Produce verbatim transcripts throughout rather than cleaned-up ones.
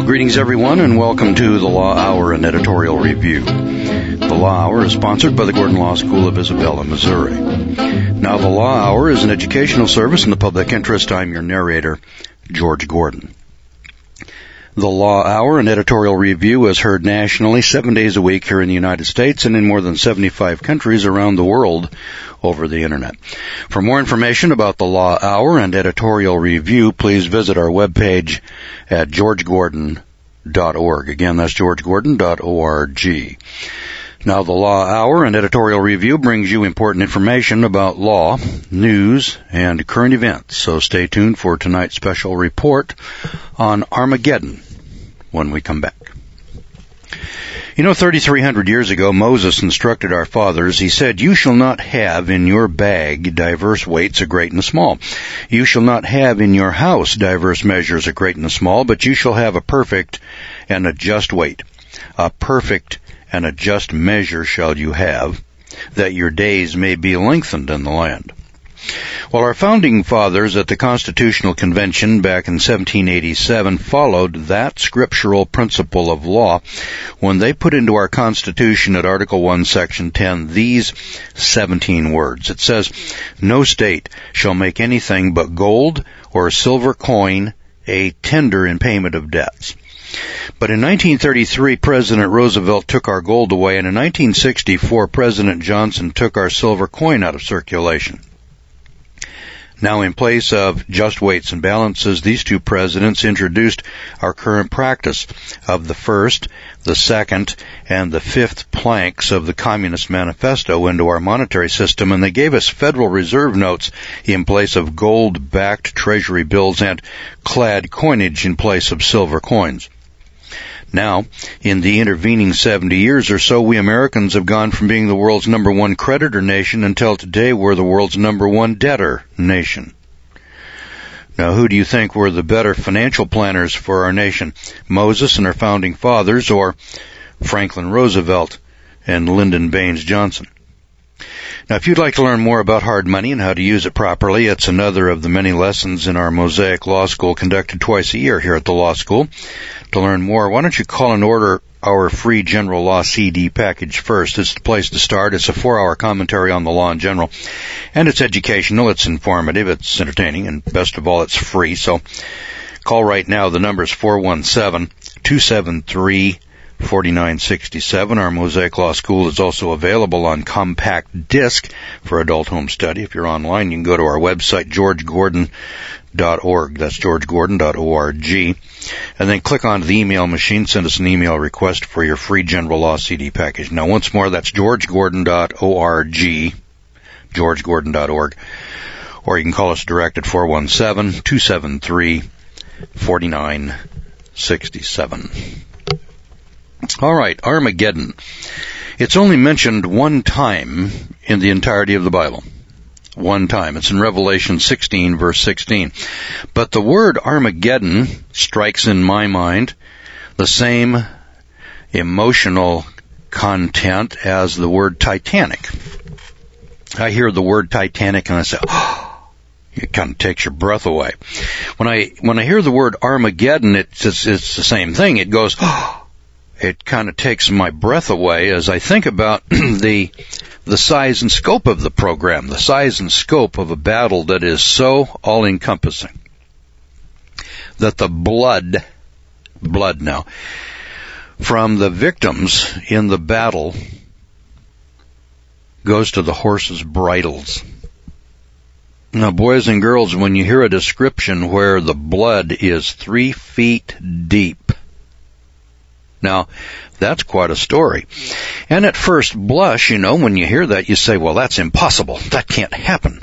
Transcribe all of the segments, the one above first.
Greetings, everyone, and welcome to the Law Hour, an editorial review. The Law Hour is sponsored by the Gordon Law School of Isabella, Missouri. Now, the Law Hour is an educational service in the public interest. I'm your narrator, George Gordon. The Law Hour, an editorial review, is heard nationally seven days a week here in the United States and in more than seventy-five countries around the world over the Internet. For more information about the Law Hour and editorial review, please visit our webpage at george gordon dot org. Again, that's george gordon dot org. Now, the Law Hour and editorial review brings you important information about law, news, and current events. So stay tuned for tonight's special report on Armageddon when we come back. You know, thirty-three hundred years ago, Moses instructed our fathers. He said, "You shall not have in your bag diverse weights, a great and a small. You shall not have in your house diverse measures, a great and a small, but you shall have a perfect and a just weight. A perfect and a just measure shall you have, that your days may be lengthened in the land." Well, our founding fathers at the Constitutional Convention back in seventeen eighty-seven followed that scriptural principle of law when they put into our Constitution at Article one, Section ten, these seventeen words. It says, "No state shall make anything but gold or silver coin a tender in payment of debts." But in nineteen thirty-three, President Roosevelt took our gold away, and in nineteen sixty-four, President Johnson took our silver coin out of circulation. Now, in place of just weights and balances, these two presidents introduced our current practice of the first, the second, and the fifth planks of the Communist Manifesto into our monetary system, and they gave us Federal Reserve notes in place of gold-backed Treasury bills and clad coinage in place of silver coins. Now, in the intervening seventy years or so, we Americans have gone from being the world's number one creditor nation until today we're the world's number one debtor nation. Now, who do you think were the better financial planners for our nation? Moses and our founding fathers, or Franklin Roosevelt and Lyndon Baines Johnson? Now, if you'd like to learn more about hard money and how to use it properly, it's another of the many lessons in our Mosaic Law School conducted twice a year here at the Law School. To learn more, why don't you call and order our free General Law C D package first. It's the place to start. It's a four-hour commentary on the law in general, and it's educational, it's informative, it's entertaining, and best of all, it's free. So call right now. The number is four one seven, two seven three, four nine six seven. Our Mosaic Law School is also available on compact disc for adult home study. If you're online, you can go to our website, george gordon dot org. That's george gordon dot org. And then click on the email machine, send us an email request for your free General Law C D package. Now, once more, that's george gordon dot org, george gordon dot org. Or you can call us direct at four one seven, two seven three, four nine six seven. All right, Armageddon. It's only mentioned one time in the entirety of the Bible. One time. It's in Revelation sixteen, verse sixteen. But the word Armageddon strikes in my mind the same emotional content as the word Titanic. I hear the word Titanic and I say, oh, it kind of takes your breath away. When I when I hear the word Armageddon, it's it's, it's the same thing. It goes, oh, it kind of takes my breath away as I think about the the size and scope of the program, the size and scope of a battle that is so all-encompassing that the blood, blood now, from the victims in the battle goes to the horses' bridles. Now, boys and girls, when you hear a description where the blood is three feet deep, now, that's quite a story. And at first blush, you know, when you hear that, you say, well, that's impossible. That can't happen.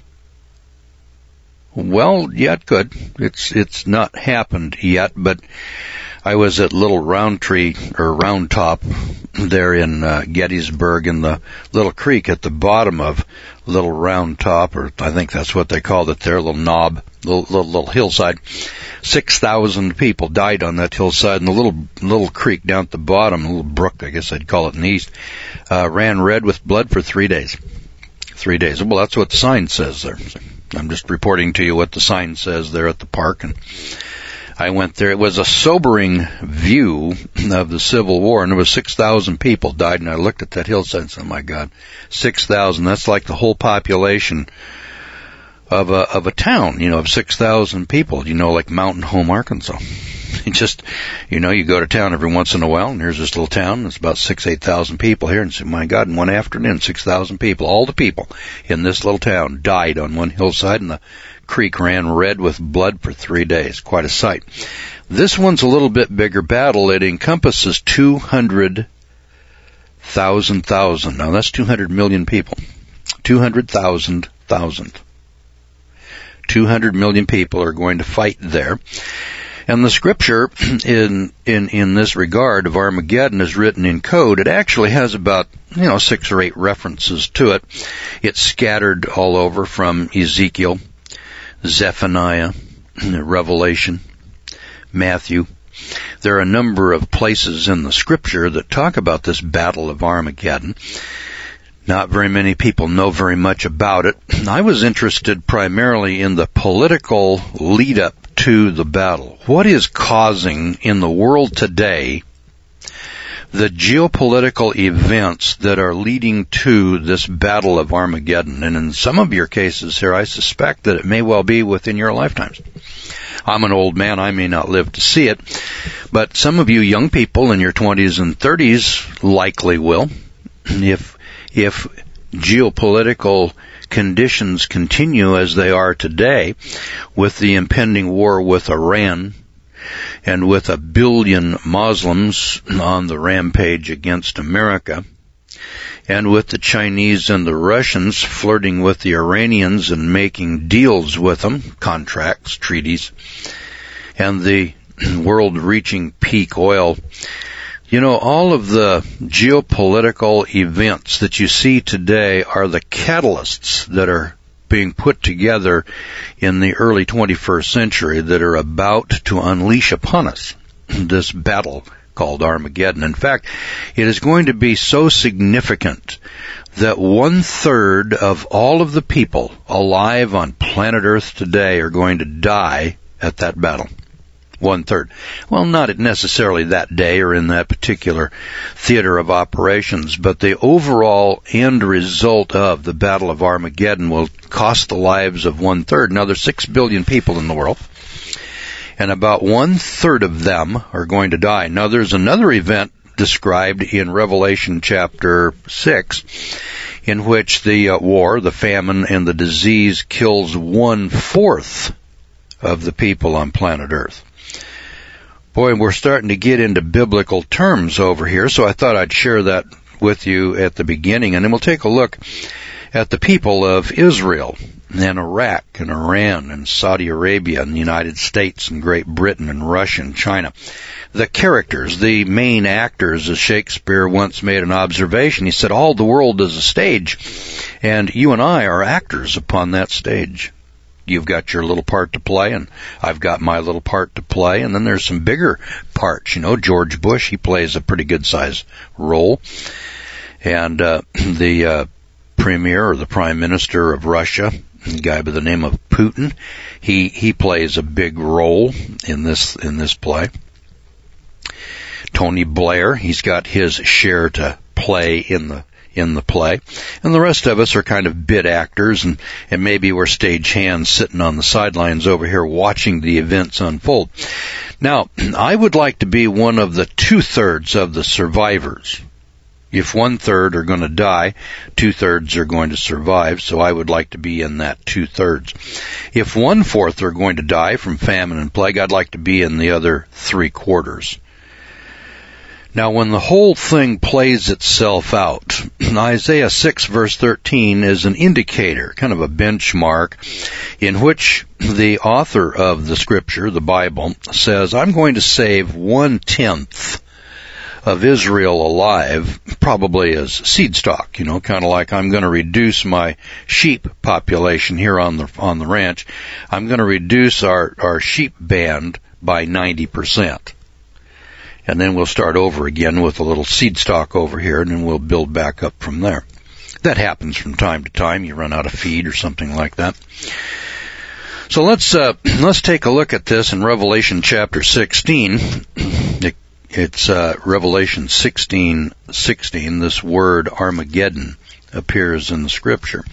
Well, yeah, it could. It's it's not happened yet, but I was at Little Roundtree, or Round Top, there in uh, Gettysburg, in the little creek at the bottom of Little Round Top, or I think that's what they called it there, little knob, little, little, little hillside. Six thousand people died on that hillside, and the little little creek down at the bottom, a little brook, I guess I'd call it in the east, uh, ran red with blood for three days. Three days. Well, that's what the sign says there. I'm just reporting to you what the sign says there at the park, and I went there. It was a sobering view of the Civil War, and there was six thousand people died, and I looked at that hillside and said, oh my God, six thousand, that's like the whole population of a, of a town, you know, of six thousand people, you know, like Mountain Home, Arkansas. You just, you know, you go to town every once in a while, and here's this little town, it's about six, eight thousand people here, and say, my God, in one afternoon, six thousand people, all the people in this little town died on one hillside, and the creek ran red with blood for three days. Quite a sight. This one's a little bit bigger battle. It encompasses two hundred thousand thousand. Now that's two hundred million people. two hundred thousand thousand. two hundred million people are going to fight there. And the scripture in, in, in this regard of Armageddon is written in code. It actually has about, you know, six or eight references to it. It's scattered all over from Ezekiel, Zephaniah, Revelation, Matthew. There are a number of places in the scripture that talk about this battle of Armageddon. Not very many people know very much about it. I was interested primarily in the political lead-up to the battle. What is causing in the world today the geopolitical events that are leading to this battle of Armageddon? And in some of your cases here, I suspect that it may well be within your lifetimes. I'm an old man, I may not live to see it, but some of you young people in your twenties and thirties likely will. If if geopolitical conditions continue as they are today, with the impending war with Iran and with a billion Muslims on the rampage against America, and with the Chinese and the Russians flirting with the Iranians and making deals with them, contracts, treaties, and the world reaching peak oil, you know, all of the geopolitical events that you see today are the catalysts that are being put together in the early twenty-first century that are about to unleash upon us this battle called Armageddon. In fact, it is going to be so significant that one-third of all of the people alive on planet Earth today are going to die at that battle. One-third. Well, not necessarily that day or in that particular theater of operations, but the overall end result of the Battle of Armageddon will cost the lives of one-third. Now, there's six billion people in the world, and about one-third of them are going to die. Now, there's another event described in Revelation chapter six, in which the uh, war, the famine, and the disease kills one-fourth of the people on planet Earth. Boy, we're starting to get into biblical terms over here, so I thought I'd share that with you at the beginning, and then we'll take a look at the people of Israel and Iraq and Iran and Saudi Arabia and the United States and Great Britain and Russia and China. The characters, the main actors, as Shakespeare once made an observation. He said, all the world is a stage, and you and I are actors upon that stage. You've got your little part to play, and I've got my little part to play, and then there's some bigger parts. You know, George Bush, he plays a pretty good-sized role, and uh, the uh, premier or the prime minister of Russia, a guy by the name of Putin, he he plays a big role in this in this play. Tony Blair, he's got his share to play in the in the play. And the rest of us are kind of bit actors, and, and maybe we're stage hands sitting on the sidelines over here watching the events unfold. Now, I would like to be one of the two-thirds of the survivors. If one-third are going to die, two-thirds are going to survive, so I would like to be in that two-thirds. If one-fourth are going to die from famine and plague, I'd like to be in the other three-quarters. Now, when the whole thing plays itself out, Isaiah six verse thirteen is an indicator, kind of a benchmark, in which the author of the scripture, the Bible, says, I'm going to save one-tenth of Israel alive, probably as seed stock, you know, kind of like I'm going to reduce my sheep population here on the on the ranch. I'm going to reduce our, our sheep band by ninety percent. And then we'll start over again with a little seed stock over here, and then we'll build back up from there. That happens from time to time. You run out of feed or something like that. So let's uh, let's take a look at this in Revelation chapter sixteen. It, it's uh, Revelation sixteen sixteen. This word Armageddon appears in the Scripture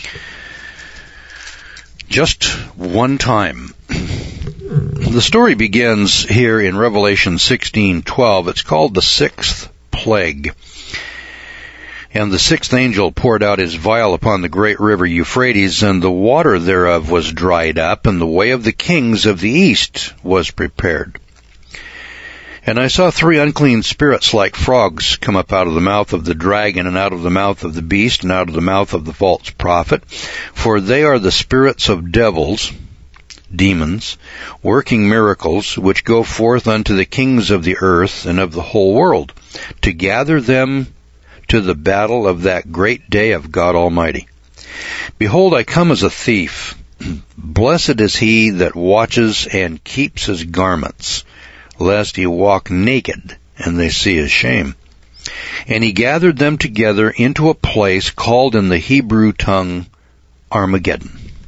just one time. The story begins here in Revelation sixteen twelve. It's called the sixth plague. And the sixth angel poured out his vial upon the great river Euphrates, and the water thereof was dried up, and the way of the kings of the east was prepared. And I saw three unclean spirits like frogs come up out of the mouth of the dragon, and out of the mouth of the beast, and out of the mouth of the false prophet. For they are the spirits of devils, demons, working miracles, which go forth unto the kings of the earth and of the whole world, to gather them to the battle of that great day of God Almighty. Behold, I come as a thief. Blessed is he that watches and keeps his garments, lest he walk naked, and they see his shame. And he gathered them together into a place called in the Hebrew tongue Armageddon.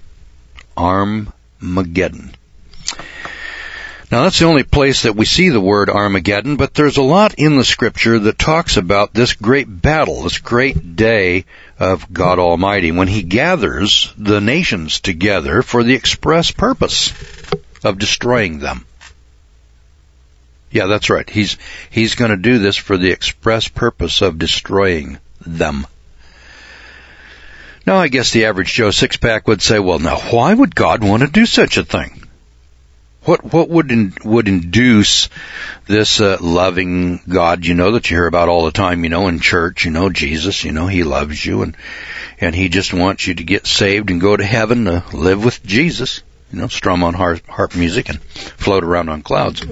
Armageddon. Now, that's the only place that we see the word Armageddon, but there's a lot in the Scripture that talks about this great battle, this great day of God Almighty, when He gathers the nations together for the express purpose of destroying them. Yeah, that's right. He's, he's going to do this for the express purpose of destroying them. Now, I guess the average Joe Six-Pack would say, well, now, why would God want to do such a thing? What what would in, would induce this uh, loving God, you know, that you hear about all the time, you know, in church, you know, Jesus, you know, He loves you, and and He just wants you to get saved and go to heaven to live with Jesus, you know, strum on harp, harp music and float around on clouds.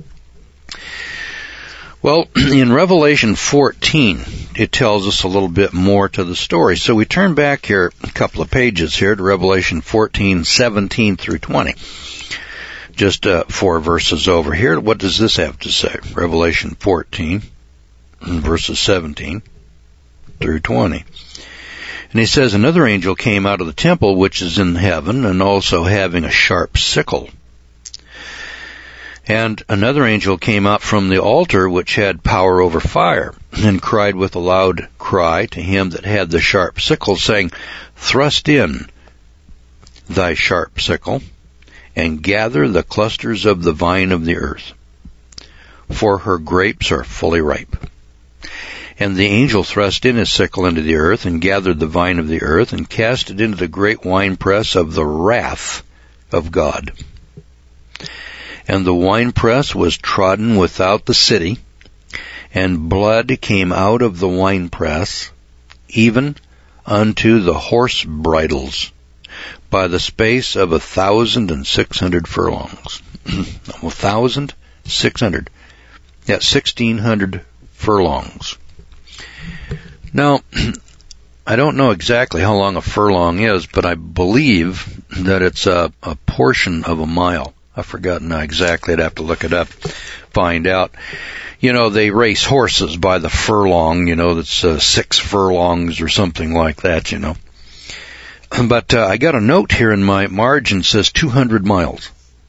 Well, in Revelation fourteen, it tells us a little bit more to the story. So we turn back here a couple of pages here to Revelation fourteen, seventeen through twenty. Just uh, four verses over here. What does this have to say? Revelation fourteen, verses seventeen through twenty. And he says, another angel came out of the temple which is in heaven, and also having a sharp sickle. And another angel came out from the altar which had power over fire, and cried with a loud cry to him that had the sharp sickle, saying, Thrust in thy sharp sickle, and gather the clusters of the vine of the earth, for her grapes are fully ripe. And the angel thrust in his sickle into the earth, and gathered the vine of the earth, and cast it into the great winepress of the wrath of God. And the winepress was trodden without the city, and blood came out of the winepress, even unto the horse bridles, by the space of a thousand and six hundred furlongs. A thousand six hundred. Yeah, sixteen hundred furlongs. Now, I don't know exactly how long a furlong is, but I believe that it's a, a portion of a mile. I've forgotten now exactly. I'd have to look it up, find out. You know, they race horses by the furlong, you know, that's uh, six furlongs or something like that, you know. But uh, I got a note here in my margin that says two hundred miles.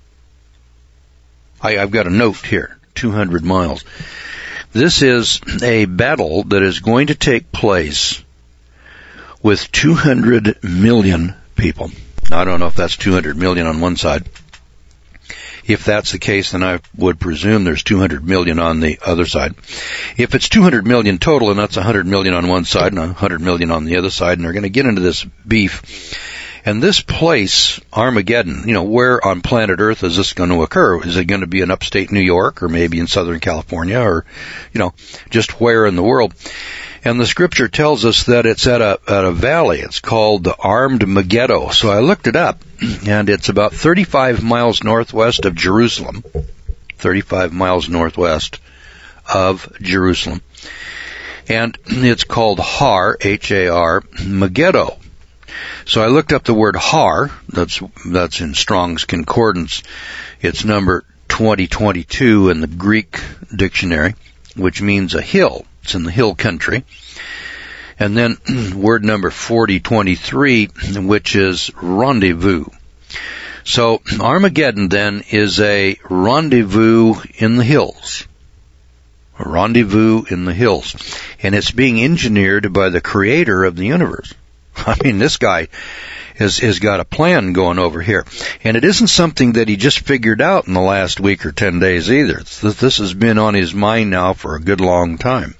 I, I've got a note here, two hundred miles. This is a battle that is going to take place with two hundred million people. Now, I don't know if that's two hundred million on one side. If that's the case, then I would presume there's two hundred million on the other side. If it's two hundred million total, and that's one hundred million on one side and one hundred million on the other side, and they're going to get into this beef. And this place, Armageddon, you know, where on planet Earth is this going to occur? Is it going to be in upstate New York, or maybe in Southern California, or, you know, just where in the world? And the Scripture tells us that it's at a at a valley. It's called the Armed Megiddo. So I looked it up, and it's about thirty-five miles northwest of Jerusalem. thirty-five miles northwest of Jerusalem. And it's called Har, H A R, Megiddo. So I looked up the word Har. That's that's in Strong's Concordance. It's number twenty twenty-two in the Greek dictionary, which means a hill. It's in the hill country. And then word number forty twenty-three, which is rendezvous. So Armageddon then is a rendezvous in the hills. A rendezvous in the hills. And it's being engineered by the creator of the universe. I mean, this guy has, has got a plan going over here. And it isn't something that he just figured out in the last week or ten days either. It's, this has been on his mind now for a good long time.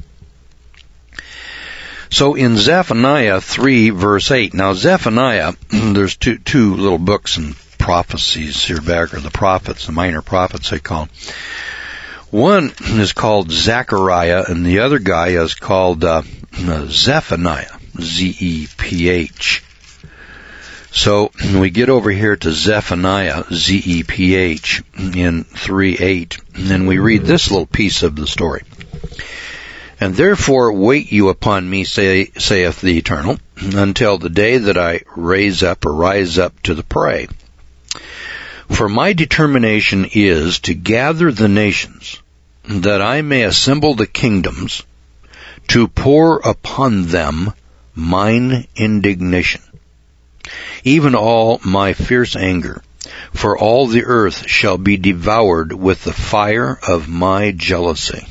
So in Zephaniah three, verse eight, now Zephaniah, there's two, two little books and prophecies here back, or the prophets, the minor prophets they call them. One is called Zechariah, and the other guy is called uh, Zephaniah, Z E P H. So we get over here to Zephaniah, Z E P H, in three eight, and then we read this little piece of the story. And therefore wait you upon me, say, saith the Eternal, until the day that I raise up or rise up to the prey. For my determination is to gather the nations, that I may assemble the kingdoms, to pour upon them mine indignation, even all my fierce anger, for all the earth shall be devoured with the fire of my jealousy.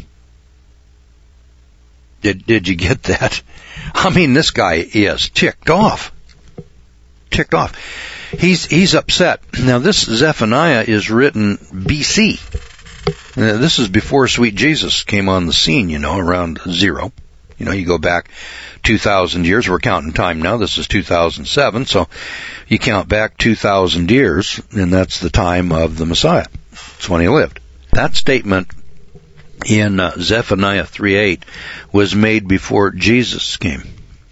Did, did you get that? I mean, this guy is ticked off. Ticked off. He's, he's upset. Now this Zephaniah is written B C. Now, this is before sweet Jesus came on the scene, you know, around zero. You know, you go back two thousand years. We're counting time now. This is two thousand seven. So you count back two thousand years, and that's the time of the Messiah. That's when he lived. That statement in uh, Zephaniah three eight was made before Jesus came.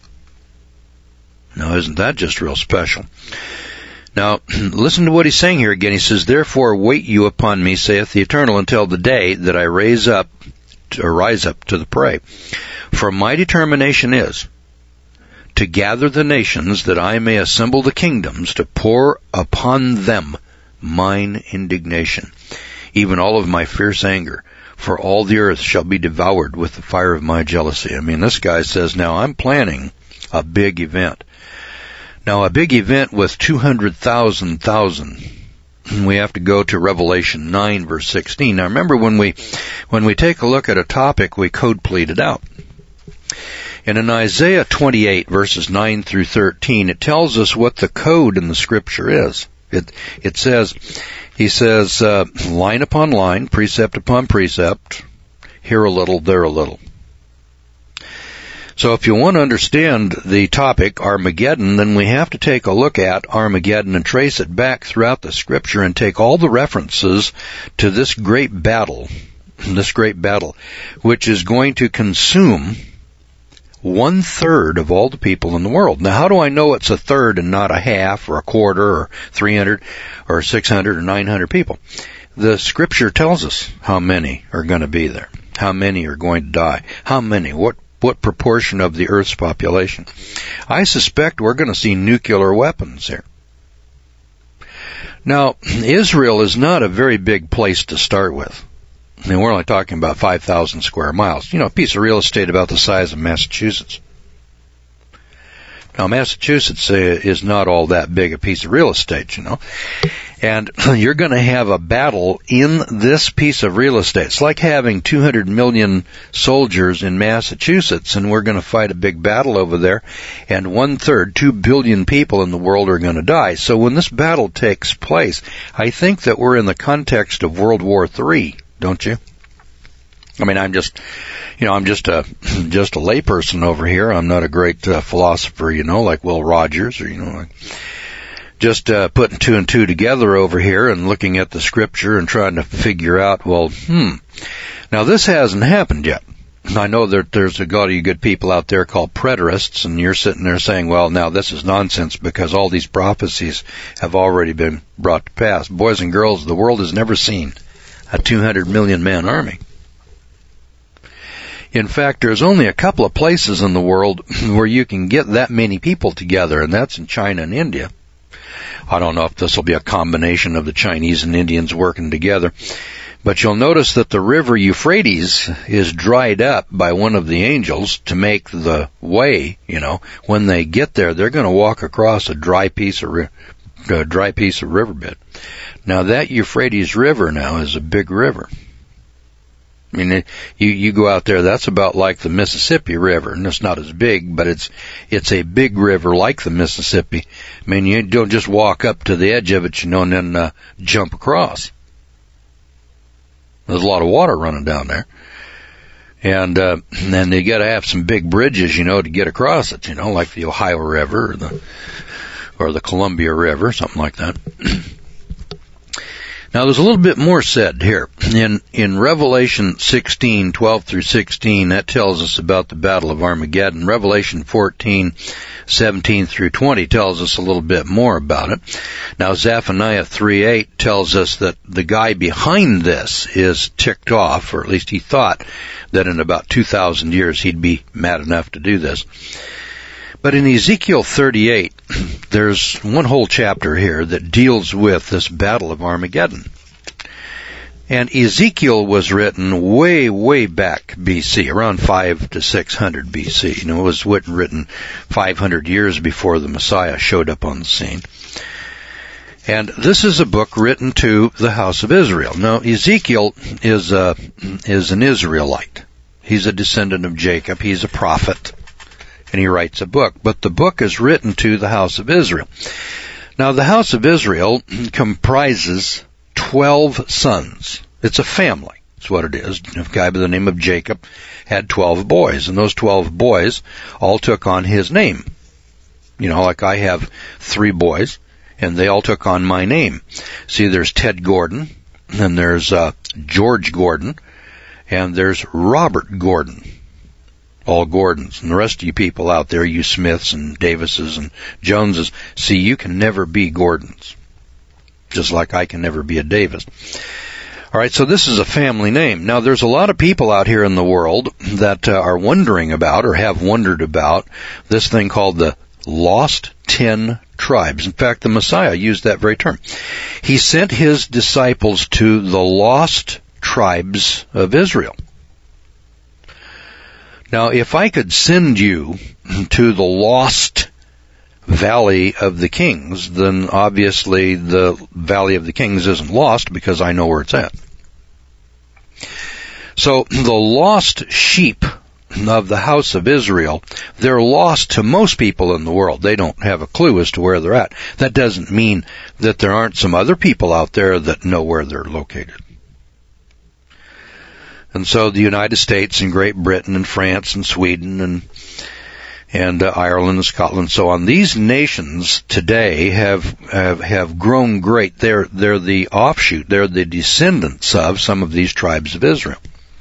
Now, isn't that just real special? Now, listen to what he's saying here again. He says, therefore wait you upon me, saith the Eternal, until the day that I raise up, to, or rise up to the prey. For my determination is to gather the nations, that I may assemble the kingdoms, to pour upon them mine indignation, even all of my fierce anger. For all the earth shall be devoured with the fire of my jealousy. I mean, this guy says, now I'm planning a big event. Now, a big event with two hundred thousand thousand. We have to go to Revelation nine, verse sixteen. Now, remember, when we when we take a look at a topic, we code plead it out. And in Isaiah twenty-eight, verses nine through thirteen, it tells us what the code in the Scripture is. It it says, he says, uh, line upon line, precept upon precept, here a little, there a little. So if you want to understand the topic, Armageddon, then we have to take a look at Armageddon and trace it back throughout the Scripture and take all the references to this great battle, this great battle, which is going to consume one third of all the people in the world. Now, how do I know it's a third and not a half or a quarter or three hundred or six hundred or nine hundred people? The Scripture tells us how many are going to be there, how many are going to die, how many, what what proportion of the Earth's population. I suspect we're going to see nuclear weapons here. Now, Israel is not a very big place to start with. I mean, we're only talking about five thousand square miles. You know, a piece of real estate about the size of Massachusetts. Now, Massachusetts uh, is not all that big a piece of real estate, you know. And you're going to have a battle in this piece of real estate. It's like having two hundred million soldiers in Massachusetts, and we're going to fight a big battle over there, and one-third, two billion people in the world are going to die. So when this battle takes place, I think that we're in the context of World War Three, don't you? I mean, I'm just, you know, I'm just a, just a layperson over here. I'm not a great uh, philosopher, you know, like Will Rogers, or, you know, like just uh, putting two and two together over here and looking at the Scripture and trying to figure out, well, hmm, now this hasn't happened yet. I know that there's a lot of you good people out there called preterists, and you're sitting there saying, well, now this is nonsense because all these prophecies have already been brought to pass. Boys and girls, the world has never seen a two hundred million man army. In fact, there's only a couple of places in the world where you can get that many people together, and that's in China and India. I don't know if this will be a combination of the Chinese and Indians working together, but you'll notice that the river Euphrates is dried up by one of the angels to make the way, you know. When they get there, they're going to walk across a dry piece of ri- uh, dry piece of riverbed. Now that Euphrates River now is a big river. I mean, it, you, you go out there, that's about like the Mississippi River, and it's not as big, but it's, it's a big river like the Mississippi. I mean, you don't just walk up to the edge of it, you know, and then, uh, jump across. There's a lot of water running down there. And, uh, and then you gotta have some big bridges, you know, to get across it, you know, like the Ohio River or the, or the Columbia River, something like that. Now, there's a little bit more said here. In, in Revelation sixteen, twelve through sixteen, that tells us about the Battle of Armageddon. Revelation fourteen, seventeen through twenty tells us a little bit more about it. Now, Zephaniah three eight tells us that the guy behind this is ticked off, or at least he thought that in about two thousand years he'd be mad enough to do this. But in Ezekiel thirty-eight, there's one whole chapter here that deals with this Battle of Armageddon. And Ezekiel was written way, way back B C, around five to six hundred B C. You know, it was written five hundred years before the Messiah showed up on the scene. And this is a book written to the house of Israel. Now, Ezekiel is a, is an Israelite. He's a descendant of Jacob. He's a prophet. And he writes a book. But the book is written to the house of Israel. Now, the house of Israel comprises twelve sons. It's a family. That's what it is. A guy by the name of Jacob had twelve boys. And those twelve boys all took on his name. You know, like I have three boys, and they all took on my name. See, there's Ted Gordon, and there's uh, George Gordon, and there's Robert Gordon. All Gordons. And the rest of you people out there, you Smiths and Davises and Joneses, see, you can never be Gordons. Just like I can never be a Davis. Alright, so this is a family name. Now, there's a lot of people out here in the world that uh, are wondering about, or have wondered about, this thing called the Lost Ten Tribes. In fact, the Messiah used that very term. He sent his disciples to the lost tribes of Israel. Now, if I could send you to the lost Valley of the Kings, then obviously the Valley of the Kings isn't lost because I know where it's at. So, the lost sheep of the house of Israel, they're lost to most people in the world. They don't have a clue as to where they're at. That doesn't mean that there aren't some other people out there that know where they're located. And so the United States and Great Britain and France and Sweden and and uh, Ireland and Scotland and so on, these nations today have, have have grown great. They're they're the offshoot, they're the descendants of some of these tribes of Israel.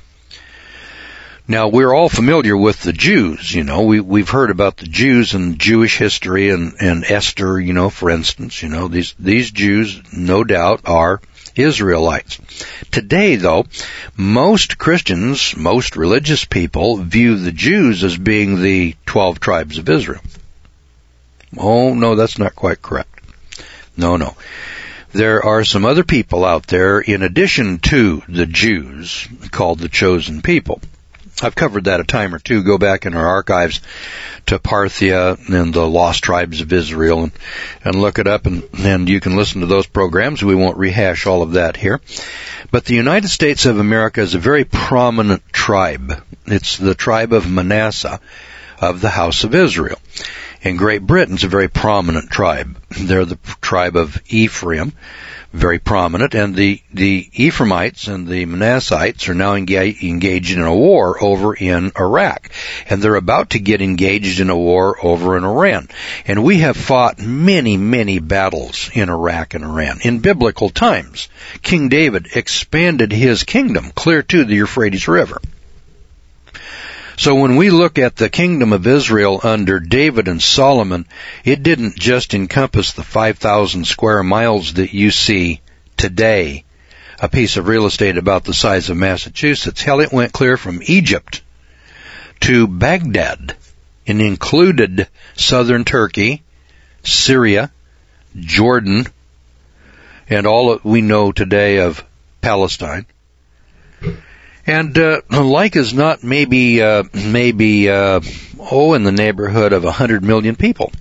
Now, we're all familiar with the Jews, you know. We, we've heard about the Jews and Jewish history and, and Esther, you know, for instance. You know, these, these Jews, no doubt, are Israelites. Today, though, most Christians, most religious people view the Jews as being the twelve tribes of Israel. Oh, no, that's not quite correct. No, no. There are some other people out there in addition to the Jews called the chosen people. I've covered that a time or two. Go back in our archives to Parthia and the Lost Tribes of Israel and, and look it up, and, and you can listen to those programs. We won't rehash all of that here. But the United States of America is a very prominent tribe. It's the tribe of Manasseh of the house of Israel. And Great Britain's a very prominent tribe. They're the tribe of Ephraim, very prominent, and the, the Ephraimites and the Manassites are now engage, engaged in a war over in Iraq. And they're about to get engaged in a war over in Iran. And we have fought many, many battles in Iraq and Iran. In biblical times, King David expanded his kingdom clear to the Euphrates River. So when we look at the kingdom of Israel under David and Solomon, it didn't just encompass the five thousand square miles that you see today, a piece of real estate about the size of Massachusetts. Hell, it went clear from Egypt to Baghdad and included southern Turkey, Syria, Jordan, and all that we know today of Palestine. And uh, like as not, maybe, uh, maybe, uh, oh, in the neighborhood of a hundred million people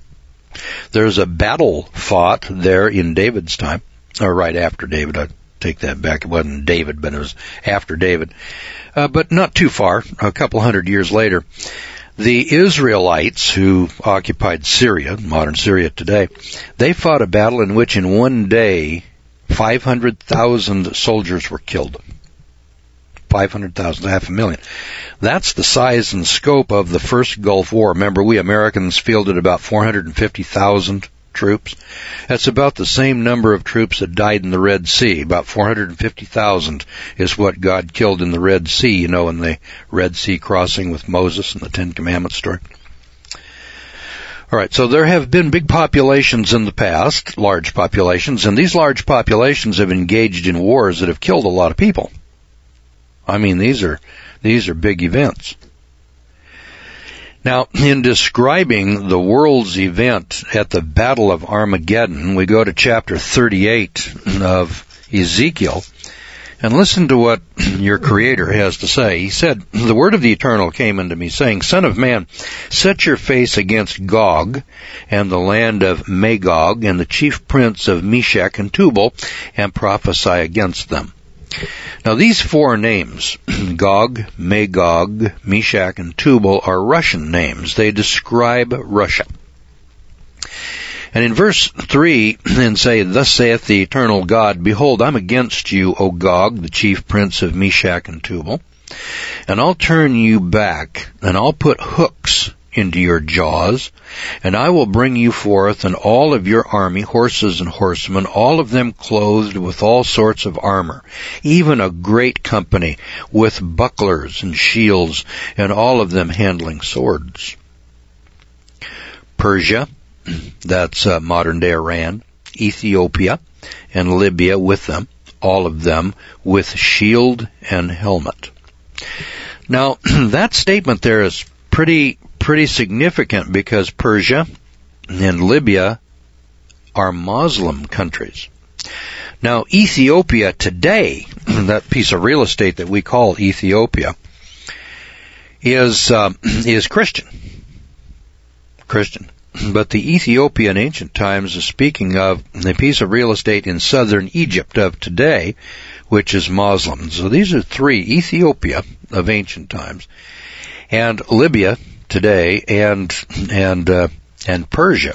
There's a battle fought there in David's time, or right after David. I take that back. It wasn't David, but it was after David. Uh, but not too far, a couple hundred years later. The Israelites, who occupied Syria, modern Syria today, they fought a battle in which in one day five hundred thousand soldiers were killed. five hundred thousand, half a million. That's the size and scope of the first Gulf War. Remember, we Americans fielded about four hundred fifty thousand troops. That's about the same number of troops that died in the Red Sea. About four hundred fifty thousand is what God killed in the Red Sea, you know, in the Red Sea crossing with Moses and the Ten Commandments story. All right, so there have been big populations in the past, large populations, and these large populations have engaged in wars that have killed a lot of people. I mean, these are these are big events. Now, in describing the world's event at the Battle of Armageddon, we go to chapter thirty-eight of Ezekiel, and listen to what your Creator has to say. He said, "The word of the Eternal came unto me, saying, Son of man, set your face against Gog, and the land of Magog, and the chief prince of Meshech and Tubal, and prophesy against them." Now, these four names, Gog, Magog, Meshech, and Tubal, are Russian names. They describe Russia. And in verse three, then say, Thus saith the eternal God, Behold, I'm against you, O Gog, the chief prince of Meshech and Tubal, and I'll turn you back, and I'll put hooks into your jaws, and I will bring you forth, and all of your army, horses and horsemen, all of them clothed with all sorts of armor, even a great company with bucklers and shields, and all of them handling swords. Persia, that's uh, modern-day Iran, Ethiopia, and Libya with them, all of them with shield and helmet. Now, that statement there is pretty pretty significant because Persia and Libya are Muslim countries. Now, Ethiopia today, that piece of real estate that we call Ethiopia, is uh, is Christian. Christian. But the Ethiopia in ancient times is speaking of the piece of real estate in southern Egypt of today, which is Muslim. So these are three: Ethiopia of ancient times, and Libya today, and and uh, and Persia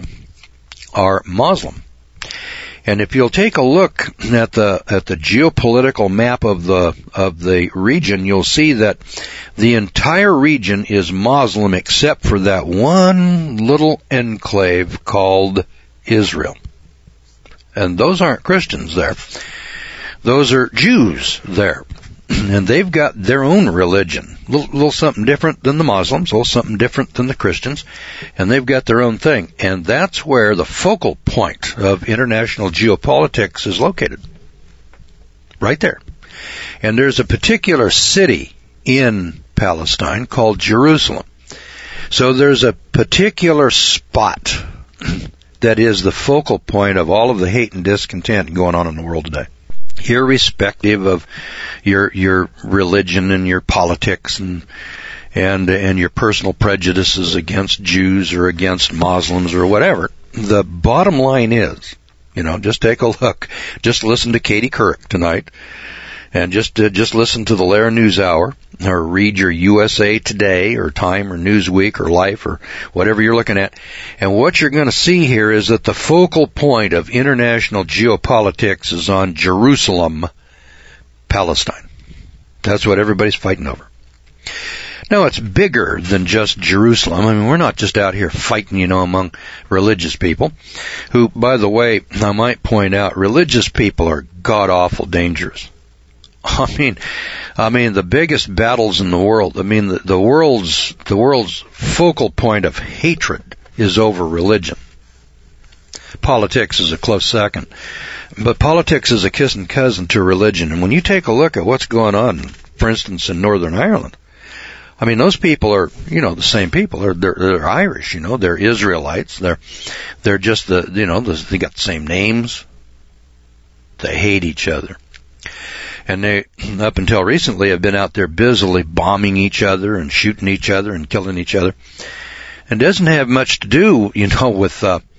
are Muslim. And if you'll take a look at the at the geopolitical map of the of the region, you'll see that the entire region is Muslim except for that one little enclave called Israel. And those aren't Christians there. Those are Jews there. And they've got their own religion, a little, little something different than the Muslims, a little something different than the Christians, and they've got their own thing. And that's where the focal point of international geopolitics is located. Right there. And there's a particular city in Palestine called Jerusalem. So there's a particular spot that is the focal point of all of the hate and discontent going on in the world today, irrespective of your your religion and your politics and and and your personal prejudices against Jews or against Muslims or whatever. The bottom line is, you know, just take a look. Just listen to Katie Couric tonight, and just uh, just listen to the Lehrer News Hour, or read your U S A Today or Time or Newsweek or Life or whatever you're looking at. And what you're going to see here is that the focal point of international geopolitics is on Jerusalem, Palestine. That's what everybody's fighting over. Now, it's bigger than just Jerusalem. I mean, we're not just out here fighting, you know, among religious people, who, by the way, I might point out, religious people are god-awful dangerous. I mean, I mean, the biggest battles in the world, I mean, the, the world's, the world's focal point of hatred is over religion. Politics is a close second. But politics is a kissing cousin to religion. And when you take a look at what's going on, for instance, in Northern Ireland, I mean, those people are, you know, the same people. They're, they're, they're Irish, you know, they're Israelites. They're, they're just the, you know, they got the same names. They hate each other. And they, up until recently, have been out there busily bombing each other and shooting each other and killing each other. And doesn't have much to do, you know, with, uh,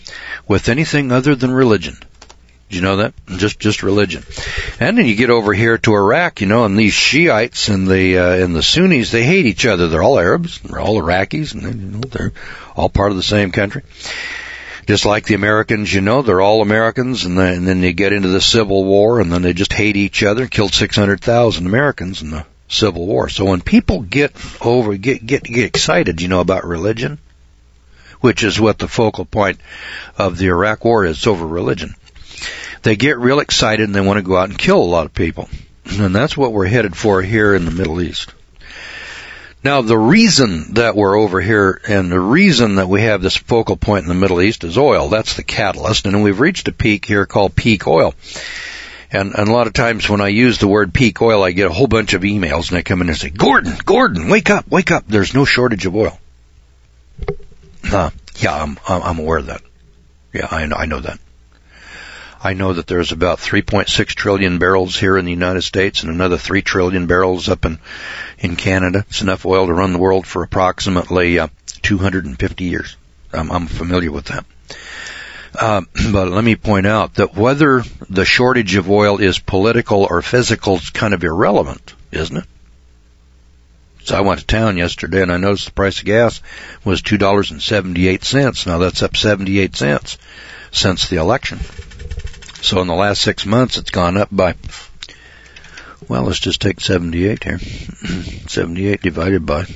with anything other than religion. Did you know that? Just, just religion. And then you get over here to Iraq, you know, and these Shiites and the, uh, and the Sunnis, they hate each other. They're all Arabs. They're all Iraqis, and they, you know, they're all part of the same country. Just like the Americans, you know, they're all Americans, and then, and then they get into the Civil War, and then they just hate each other. Killed six hundred thousand Americans in the Civil War. So when people get over, get, get, get excited, you know, about religion, which is what the focal point of the Iraq War is, over religion. They get real excited and they want to go out and kill a lot of people. And that's what we're headed for here in the Middle East. Now, the reason that we're over here and the reason that we have this focal point in the Middle East is oil. That's the catalyst. And we've reached a peak here called peak oil. And, and a lot of times when I use the word peak oil, I get a whole bunch of emails and they come in and say, Gordon, Gordon, wake up, wake up. There's no shortage of oil. Uh, yeah, I'm, I'm aware of that. Yeah, I know, I know that. I know that there's about three point six trillion barrels here in the United States and another three trillion barrels up in, in Canada. It's enough oil to run the world for approximately uh, two hundred fifty years. I'm, I'm familiar with that. Uh, but let me point out that whether the shortage of oil is political or physical is kind of irrelevant, isn't it? So I went to town yesterday and I noticed the price of gas was two dollars and seventy-eight cents. Now that's up seventy-eight cents since the election. So in the last six months, it's gone up by, well, let's just take seventy-eight here. seventy-eight divided by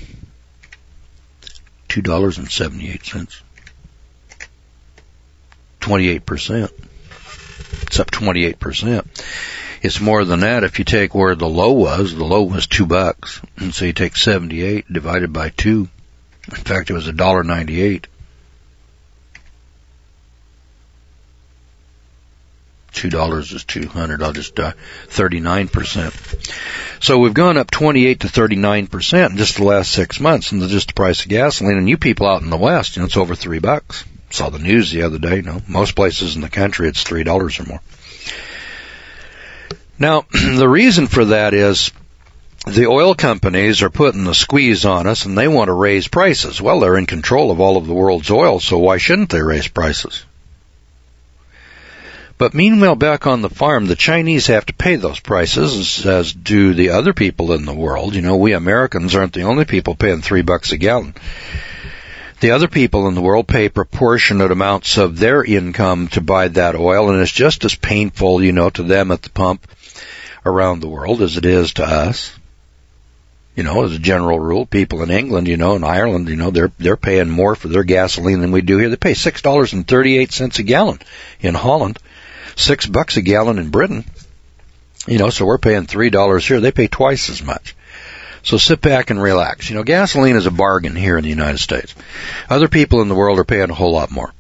two dollars and seventy-eight cents. twenty-eight percent. It's up twenty-eight percent. It's more than that if you take where the low was. The low was two bucks. And so you take seventy-eight divided by two. In fact, it was a dollar ninety-eight. Two dollars is two hundred. I'll just uh, thirty-nine percent. So we've gone up twenty-eight to thirty-nine percent in just the last six months, and just the price of gasoline. And you people out in the West, you know, it's over three bucks. Saw the news the other day. You know, most places in the country it's three dollars or more. Now, the reason for that is the oil companies are putting the squeeze on us, and they want to raise prices. Well, they're in control of all of the world's oil, so why shouldn't they raise prices? But meanwhile, back on the farm, the Chinese have to pay those prices, as do the other people in the world. You know, we Americans aren't the only people paying three bucks a gallon. The other people in the world pay proportionate amounts of their income to buy that oil, and it's just as painful, you know, to them at the pump around the world as it is to us. You know, as a general rule, people in England, you know, and Ireland, you know, they're they're paying more for their gasoline than we do here. They pay six dollars and thirty-eight cents a gallon in Holland. Six bucks a gallon in Britain. You know, so we're paying three dollars here. They pay twice as much. So sit back and relax. You know, gasoline is a bargain here in the United States. Other people in the world are paying a whole lot more.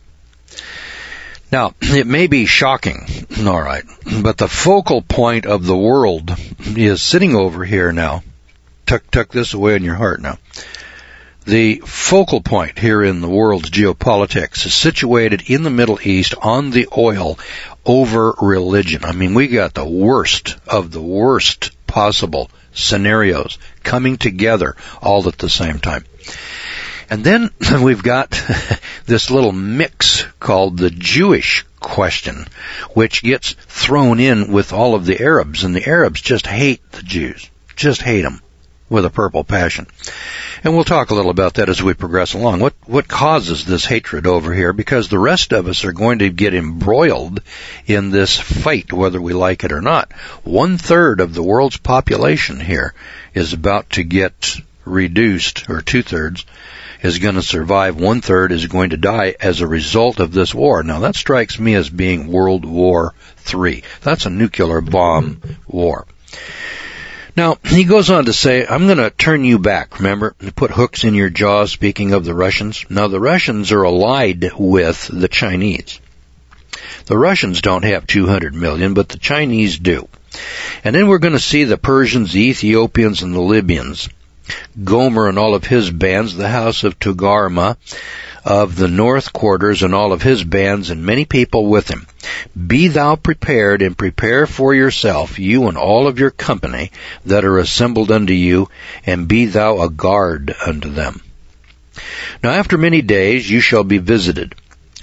Now, it may be shocking, all right, but the focal point of the world is sitting over here now. Tuck, tuck this away in your heart now. The focal point here in the world's geopolitics is situated in the Middle East on the oil over religion. I mean, we got the worst of the worst possible scenarios coming together all at the same time. And then we've got this little mix called the Jewish question, which gets thrown in with all of the Arabs, and the Arabs just hate the Jews, just hate them with a purple passion. And we'll talk a little about that as we progress along. What what causes this hatred over here? Because the rest of us are going to get embroiled in this fight, whether we like it or not. One third of the world's population here is about to get reduced, or two thirds is going to survive. One third is going to die as a result of this war. Now that strikes me as being World War Three. That's a nuclear bomb war. Now, he goes on to say, I'm going to turn you back. Remember, he put hooks in your jaws, speaking of the Russians. Now, the Russians are allied with the Chinese. The Russians don't have two hundred million, but the Chinese do. And then we're going to see the Persians, the Ethiopians, and the Libyans. Gomer and all of his bands, the house of Togarmah, of the north quarters and all of his bands, and many people with him. Be thou prepared, and prepare for yourself, you and all of your company that are assembled unto you, and be thou a guard unto them. Now after many days you shall be visited.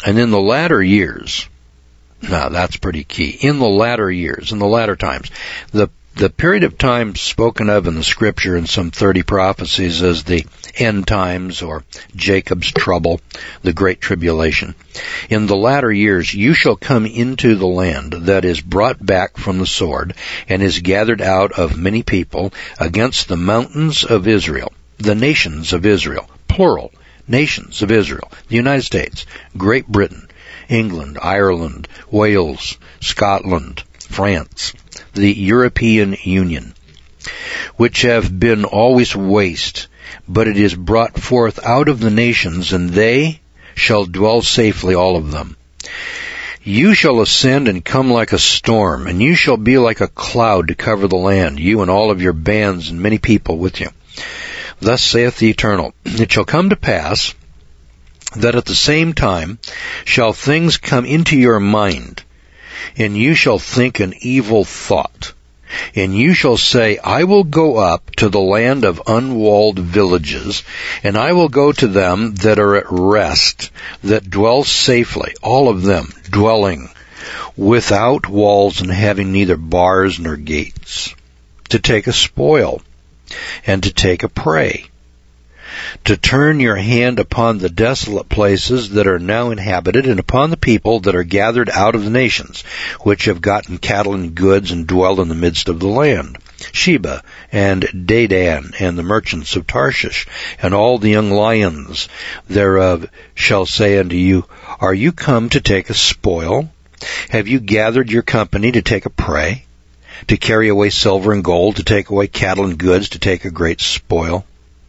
And in the latter years, now that's pretty key, in the latter years, in the latter times, the the period of time spoken of in the scripture in some thirty prophecies as the end times or Jacob's trouble, the great tribulation. In the latter years you shall come into the land that is brought back from the sword and is gathered out of many people against the mountains of Israel, the nations of Israel, plural, nations of Israel, the United States, Great Britain, England, Ireland, Wales, Scotland, France, the European Union, which have been always waste, but it is brought forth out of the nations, and they shall dwell safely, all of them. You shall ascend and come like a storm, and you shall be like a cloud to cover the land, you and all of your bands and many people with you. Thus saith the Eternal, it shall come to pass that at the same time shall things come into your mind, and you shall think an evil thought. And you shall say, I will go up to the land of unwalled villages, and I will go to them that are at rest, that dwell safely, all of them dwelling without walls and having neither bars nor gates, to take a spoil and to take a prey, to turn your hand upon the desolate places that are now inhabited, and upon the people that are gathered out of the nations, which have gotten cattle and goods and dwell in the midst of the land. Sheba and Dedan and the merchants of Tarshish and all the young lions thereof shall say unto you, are you come to take a spoil? Have you gathered your company to take a prey, to carry away silver and gold, to take away cattle and goods, to take a great spoil?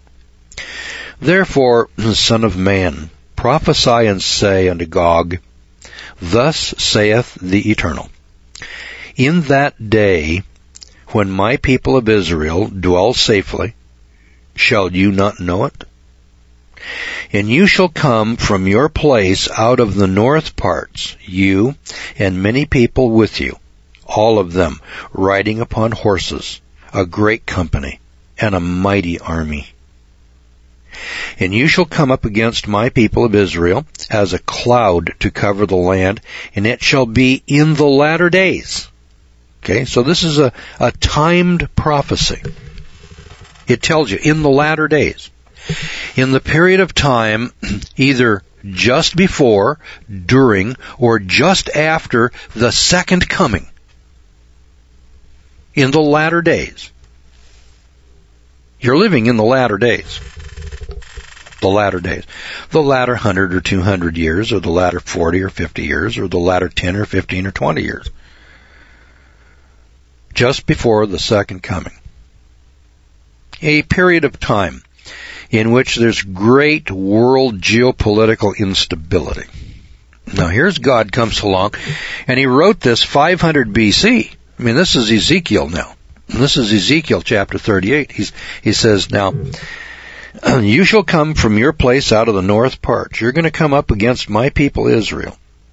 Therefore, Son of man, prophesy and say unto Gog, thus saith the Eternal, in that day when my people of Israel dwell safely, shall you not know it? And you shall come from your place out of the north parts, you and many people with you, all of them riding upon horses, a great company and a mighty army. And you shall come up against my people of Israel as a cloud to cover the land, and it shall be in the latter days. Okay, so this is a, a timed prophecy. It tells you in the latter days. In the period of time, either just before, during, or just after the second coming. In the latter days. You're living in the latter days. The latter days. The latter one hundred or two hundred years, or the latter forty or fifty years, or the latter ten or fifteen or twenty years. Just before the second coming. A period of time in which there's great world geopolitical instability. Now here's God comes along, and he wrote this five hundred B C. I mean, this is Ezekiel now. This is Ezekiel chapter thirty-eight. He's, he says, now, you shall come from your place out of the north part. You're going to come up against my people Israel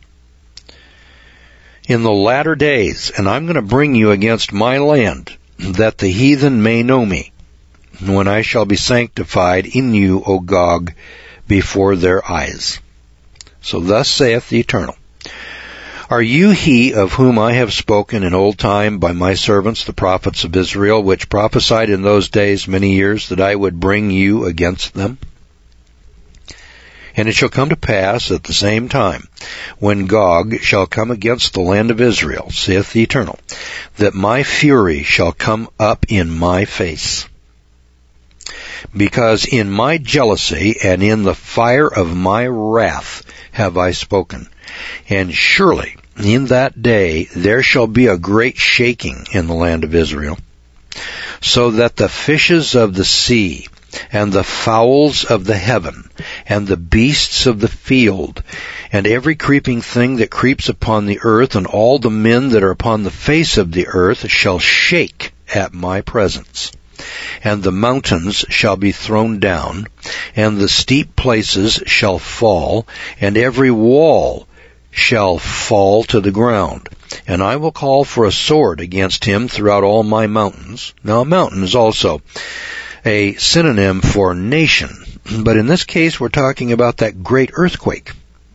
in the latter days, and I'm going to bring you against my land, that the heathen may know me, when I shall be sanctified in you, O Gog, before their eyes. So thus saith the Eternal, are you he of whom I have spoken in old time by my servants, the prophets of Israel, which prophesied in those days many years that I would bring you against them? And it shall come to pass at the same time, when Gog shall come against the land of Israel, saith the Eternal, that my fury shall come up in my face. Because in my jealousy and in the fire of my wrath have I spoken. And surely in that day there shall be a great shaking in the land of Israel, so that the fishes of the sea and the fowls of the heaven and the beasts of the field and every creeping thing that creeps upon the earth and all the men that are upon the face of the earth shall shake at my presence. And the mountains shall be thrown down, and the steep places shall fall, and every wall shall fall to the ground. And I will call for a sword against him throughout all my mountains. Now, a mountain is also a synonym for nation, but in this case we're talking about that great earthquake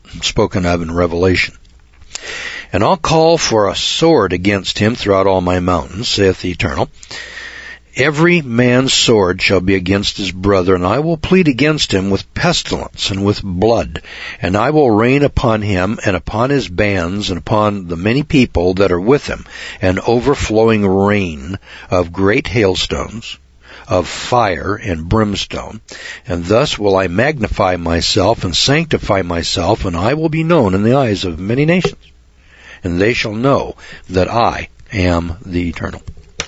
spoken of in Revelation. And I'll call for a sword against him throughout all my mountains, saith the Eternal. Every man's sword shall be against his brother, and I will plead against him with pestilence and with blood, and I will rain upon him and upon his bands and upon the many people that are with him an overflowing rain of great hailstones, of fire and brimstone. And thus will I magnify myself and sanctify myself, and I will be known in the eyes of many nations, and they shall know that I am the Eternal.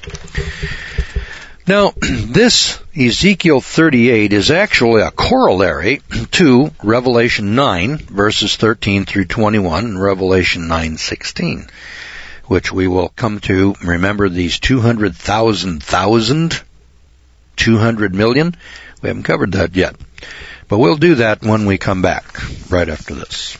Now, this Ezekiel thirty-eight is actually a corollary to Revelation nine, verses thirteen through twenty-one, and Revelation nine sixteen, which we will come to. Remember these two hundred thousand thousand, two hundred million? We haven't covered that yet. But we'll do that when we come back, right after this.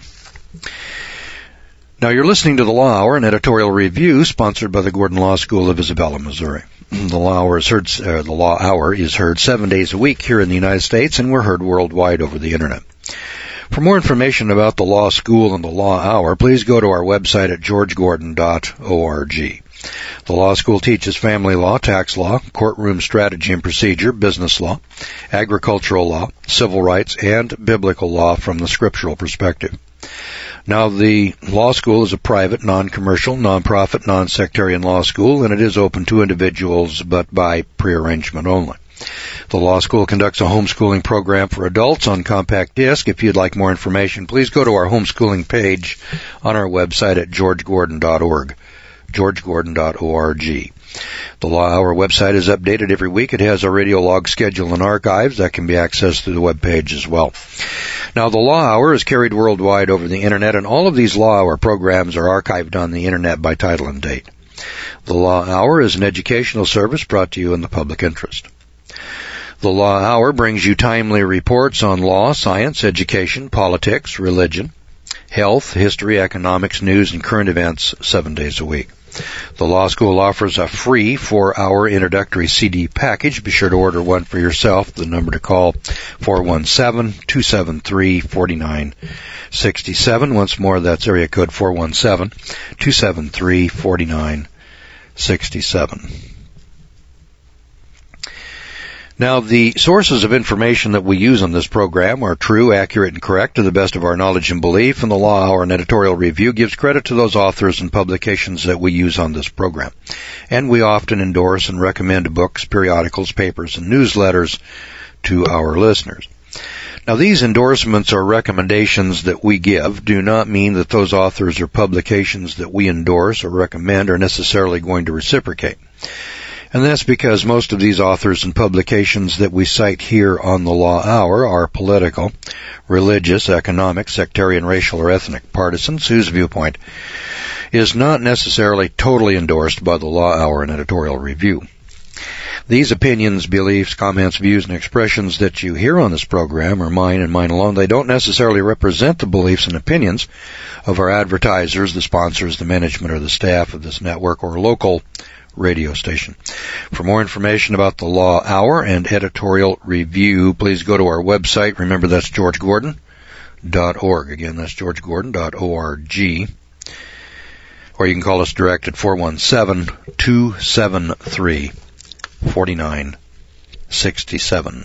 Now, you're listening to the Law Hour, an editorial review sponsored by the Gordon Law School of Isabella, Missouri. The Law Hour is heard, uh, the Law Hour is heard seven days a week here in the United States, and we're heard worldwide over the Internet. For more information about the Law School and the Law Hour, please go to our website at george gordon dot org. The Law School teaches family law, tax law, courtroom strategy and procedure, business law, agricultural law, civil rights, and biblical law from the scriptural perspective. Now, the law school is a private, non-commercial, non-profit, non-sectarian law school, and it is open to individuals, but by prearrangement only. The law school conducts a homeschooling program for adults on compact disc. If you'd like more information, please go to our homeschooling page on our website at george gordon dot org, george gordon dot org. The Law Hour website is updated every week. It has a radio log schedule and archives that can be accessed through the web page as well. Now, the Law Hour is carried worldwide over the Internet, and all of these Law Hour programs are archived on the Internet by title and date. The Law Hour is an educational service brought to you in the public interest. The Law Hour brings you timely reports on law, science, education, politics, religion, health, history, economics, news, and current events seven days a week. The Law School offers a free four-hour introductory C D package. Be sure to order one for yourself. The number to call, four one seven, two seven three, four nine six seven. Once more, that's area code four one seven, two seven three, four nine six seven. Now, the sources of information that we use on this program are true, accurate, and correct to the best of our knowledge and belief, and the Law Hour and editorial review gives credit to those authors and publications that we use on this program. And we often endorse and recommend books, periodicals, papers, and newsletters to our listeners. Now, these endorsements or recommendations that we give do not mean that those authors or publications that we endorse or recommend are necessarily going to reciprocate. And that's because most of these authors and publications that we cite here on the Law Hour are political, religious, economic, sectarian, racial, or ethnic partisans whose viewpoint is not necessarily totally endorsed by the Law Hour and editorial review. These opinions, beliefs, comments, views, and expressions that you hear on this program are mine and mine alone. They don't necessarily represent the beliefs and opinions of our advertisers, the sponsors, the management, or the staff of this network or local radio station. For more information about the Law Hour and editorial review, please go to our website. Remember, that's george gordon dot org. Again, that's george gordon dot org. Or you can call us direct at four one seven, two seven three, four nine six seven.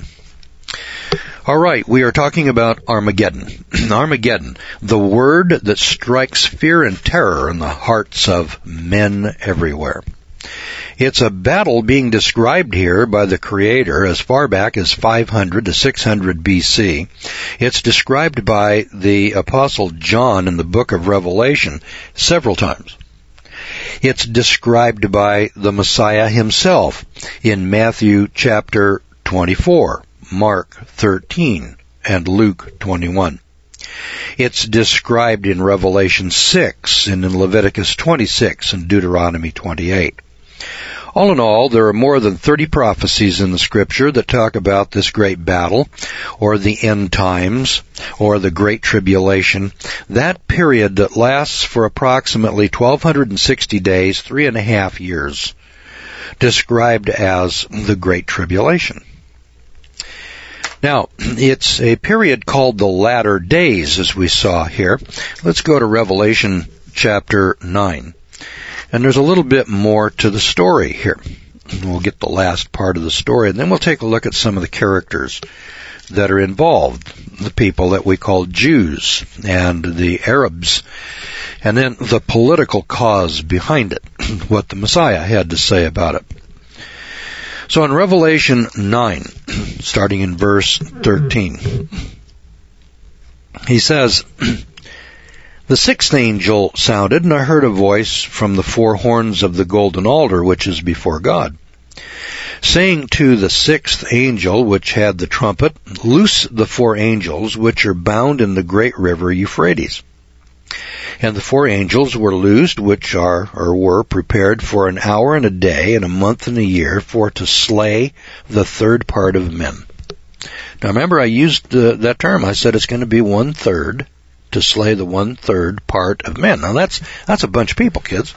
All right, we are talking about Armageddon. Armageddon, the word that strikes fear and terror in the hearts of men everywhere. It's a battle being described here by the Creator as far back as five hundred to six hundred B C. It's described by the Apostle John in the book of Revelation several times. It's described by the Messiah himself in Matthew chapter twenty-four, Mark thirteen, and Luke twenty-one. It's described in Revelation six and in Leviticus twenty-six and Deuteronomy twenty-eight. All in all, there are more than thirty prophecies in the Scripture that talk about this great battle, or the end times, or the Great Tribulation, that period that lasts for approximately twelve sixty days, three and a half years, described as the Great Tribulation. Now, it's a period called the latter days, as we saw here. Let's go to Revelation chapter nine. And there's a little bit more to the story here. We'll get the last part of the story, and then we'll take a look at some of the characters that are involved, the people that we call Jews and the Arabs, and then the political cause behind it, what the Messiah had to say about it. So in Revelation nine, starting in verse thirteen, he says, "The sixth angel sounded, and I heard a voice from the four horns of the golden altar which is before God, saying to the sixth angel which had the trumpet, Loose the four angels which are bound in the great river Euphrates. And the four angels were loosed which are or were prepared for an hour and a day and a month and a year for to slay the third part of men." Now remember, I used uh, that term. I said it's going to be one third, to slay the one third part of men. Now that's that's a bunch of people, kids.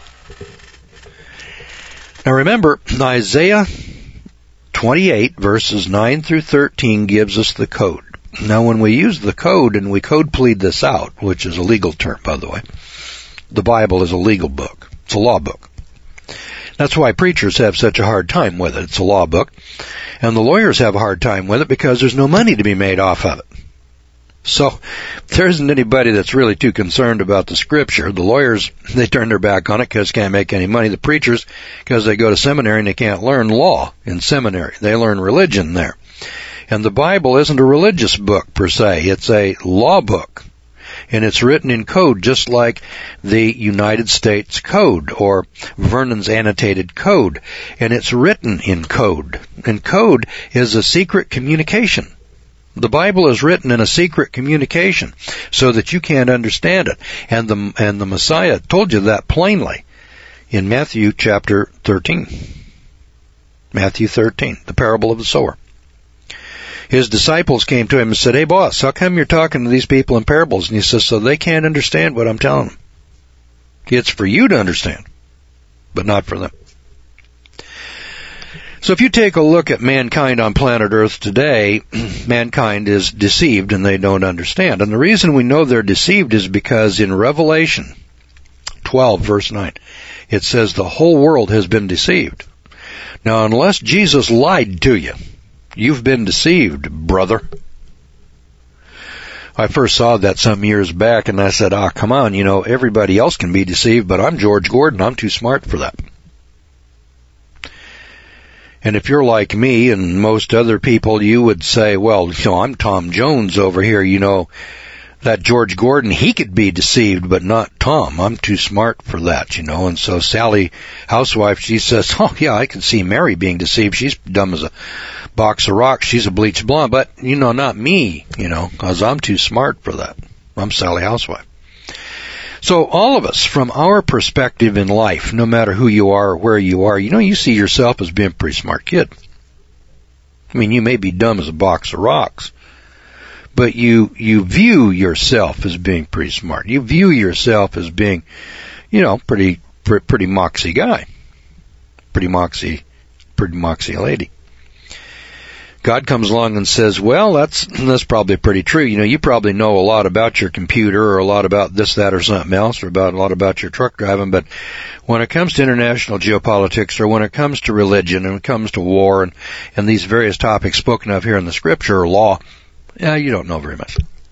Now remember, Isaiah twenty-eight verses nine through thirteen gives us the code. Now when we use the code and we code plead this out, which is a legal term, by the way, the Bible is a legal book. It's a law book. That's why preachers have such a hard time with it. It's a law book. And the lawyers have a hard time with it because there's no money to be made off of it. So there isn't anybody that's really too concerned about the Scripture. The lawyers, they turn their back on it because they can't make any money. The preachers, because they go to seminary and they can't learn law in seminary. They learn religion there. And the Bible isn't a religious book per se. It's a law book. And it's written in code just like the United States Code or Vernon's Annotated Code. And it's written in code. And code is a secret communication. The Bible is written in a secret communication so that you can't understand it. And the, and the Messiah told you that plainly in Matthew chapter thirteen. Matthew thirteen, the parable of the sower. His disciples came to him and said, "Hey boss, how come you're talking to these people in parables?" And he says, "So they can't understand what I'm telling them. It's for you to understand, but not for them." So if you take a look at mankind on planet Earth today, mankind is deceived and they don't understand. And the reason we know they're deceived is because in Revelation twelve, verse nine, it says the whole world has been deceived. Now, unless Jesus lied to you, you've been deceived, brother. I first saw that some years back and I said, ah, come on, you know, everybody else can be deceived, but I'm George Gordon. I'm too smart for that. And if you're like me and most other people, you would say, well, you know, I'm Tom Jones over here, you know, that George Gordon, he could be deceived, but not Tom. I'm too smart for that, you know. And so Sally, housewife, she says, oh yeah, I can see Mary being deceived. She's dumb as a box of rocks. She's a bleached blonde, but, you know, not me, you know, because I'm too smart for that. I'm Sally, housewife. So all of us, from our perspective in life, no matter who you are or where you are, you know, you see yourself as being a pretty smart kid. I mean, you may be dumb as a box of rocks, but you, you view yourself as being pretty smart. You view yourself as being, you know, pretty, pretty, pretty moxie guy. Pretty moxie, pretty moxie lady. God comes along and says, well, that's, that's probably pretty true. You know, you probably know a lot about your computer or a lot about this, that, or something else, or about a lot about your truck driving, but when it comes to international geopolitics, or when it comes to religion, and when it comes to war, and, and these various topics spoken of here in the Scripture or law, yeah, you don't know very much.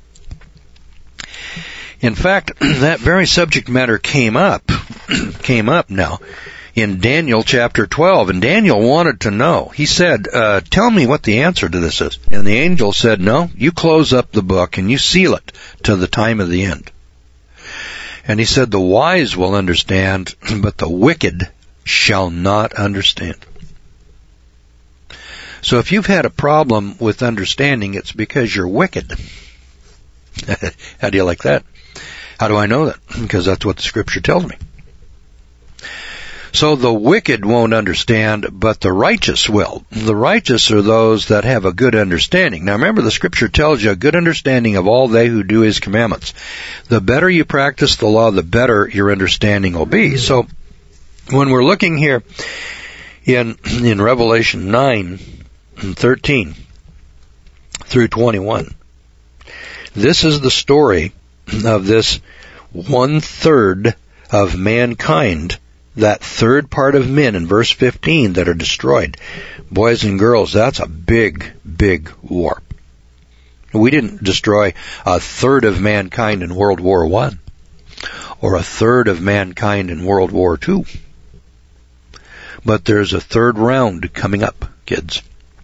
In fact, that very subject matter came up, came up now, in Daniel chapter twelve, and Daniel wanted to know. He said, uh, tell me what the answer to this is. And the angel said, no, you close up the book and you seal it to the time of the end. And he said, the wise will understand, but the wicked shall not understand. So if you've had a problem with understanding, it's because you're wicked. How do you like that? How do I know that? Because that's what the Scripture tells me. So the wicked won't understand, but the righteous will. The righteous are those that have a good understanding. Now remember, the Scripture tells you a good understanding of all they who do His commandments. The better you practice the law, the better your understanding will be. So when we're looking here in, in Revelation nine and thirteen, through twenty-one. This is the story of this one-third of mankind, that third part of men in verse fifteen that are destroyed. Boys and girls, that's a big, big war. We didn't destroy a third of mankind in World War One or a third of mankind in World War Two. But there's a third round coming up, kids.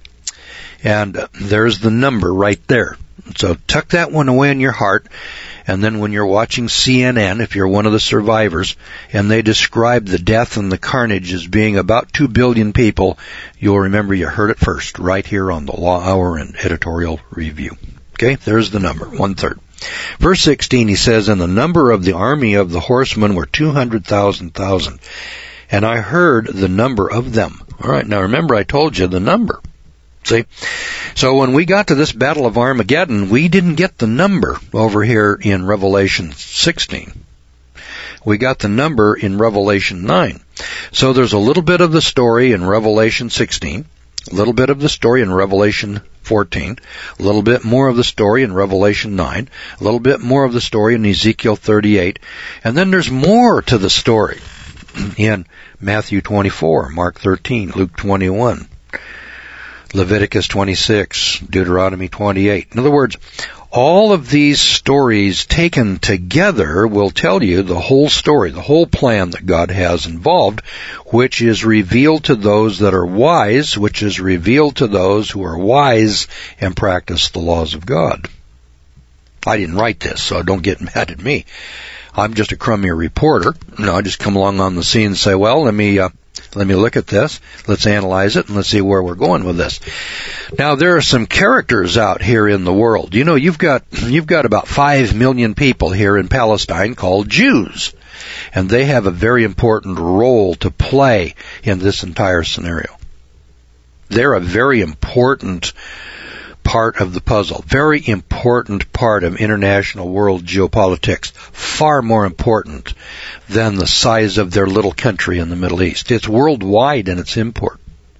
And there's the number right there. So tuck that one away in your heart. And then when you're watching C N N, if you're one of the survivors, and they describe the death and the carnage as being about two billion people, you'll remember you heard it first, right here on the Law Hour and Editorial Review. Okay, there's the number, one-third. Verse sixteen, he says, and the number of the army of the horsemen were two hundred thousand thousand. And I heard the number of them. All right, now remember I told you the number. See? So when we got to this Battle of Armageddon, we didn't get the number over here in Revelation sixteen. We got the number in Revelation nine. So there's a little bit of the story in Revelation sixteen, a little bit of the story in Revelation fourteen, a little bit more of the story in Revelation nine, a little bit more of the story in Ezekiel thirty-eight, and then there's more to the story in Matthew twenty-four, Mark thirteen, Luke twenty-one, Leviticus twenty-six, Deuteronomy twenty-eight. In other words, all of these stories taken together will tell you the whole story, the whole plan that God has involved, which is revealed to those that are wise, which is revealed to those who are wise and practice the laws of God. I didn't write this, so don't get mad at me. I'm just a crummy reporter. You know, I just come along on the scene and say, well, let me, uh, let me look at this. Let's analyze it and let's see where we're going with this. Now, there are some characters out here in the world. You know, you've got, you've got about five million people here in Palestine called Jews. And they have a very important role to play in this entire scenario. They're a very important part of the puzzle, very important part of international world geopolitics, far more important than the size of their little country in the Middle East. It's worldwide in its import.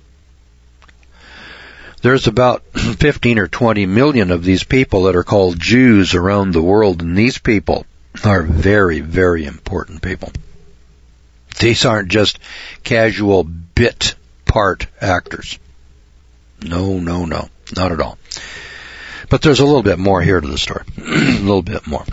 There's about fifteen or twenty million of these people that are called Jews around the world, and these people are very, very important people. These aren't just casual bit part actors. No, no, no. Not at all. But there's a little bit more here to the story. A little bit more.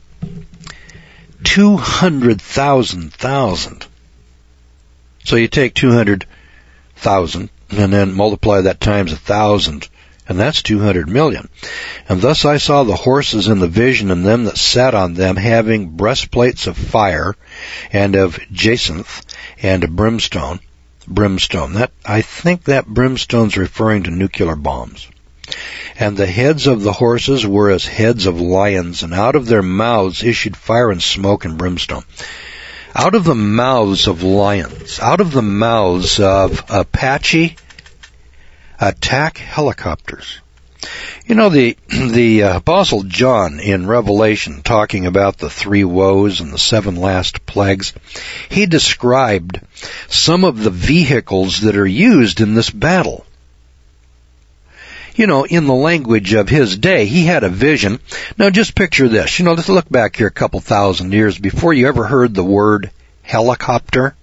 two hundred thousand thousand. So you take two hundred thousand and then multiply that times a thousand, and that's two hundred million. And thus I saw the horses in the vision, and them that sat on them, having breastplates of fire and of jacinth and of brimstone. Brimstone. That, I think that brimstone's referring to nuclear bombs. And the heads of the horses were as heads of lions, and out of their mouths issued fire and smoke and brimstone. Out of the mouths of lions, out of the mouths of Apache attack helicopters. You know, the the uh, Apostle John in Revelation, talking about the three woes and the seven last plagues, he described some of the vehicles that are used in this battle. You know, in the language of his day, he had a vision. Now just picture this. You know, let's look back here a couple thousand years before you ever heard the word helicopter.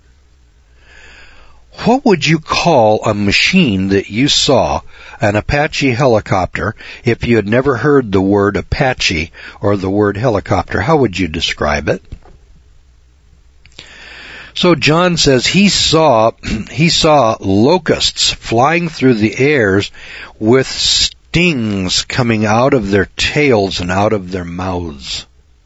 What would you call a machine that you saw, an Apache helicopter, if you had never heard the word Apache or the word helicopter? How would you describe it? So John says he saw, he saw locusts flying through the airs with stings coming out of their tails and out of their mouths.